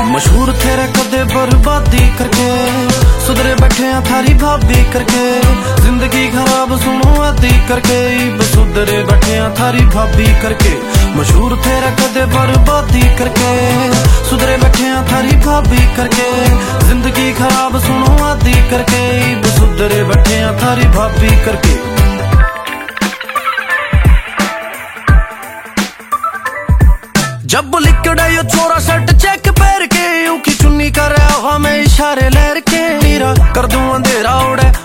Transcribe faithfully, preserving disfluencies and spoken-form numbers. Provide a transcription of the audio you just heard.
मशहूर तेरे कदे बर्बादी करके, सुधरे बैठे हैं थारी भाभी करके, जिंदगी खराब सुनो आदि करके, सुधरे बैठे हैं थारी भाभी करके। मशहूर तेरे कदे बर्बादी करके, सुधरे बैठे हैं थारी भाभी करके, जिंदगी खराब सुनो आदि करके, सुधरे बैठे हैं थारी भाभी करके। जब लिक्विड है यो छोरा शर्ट चेक पहन के, ऊकी चुन्नी कर हमें इशारे लहर के, नीरा कर दूं अंधेरा उड़े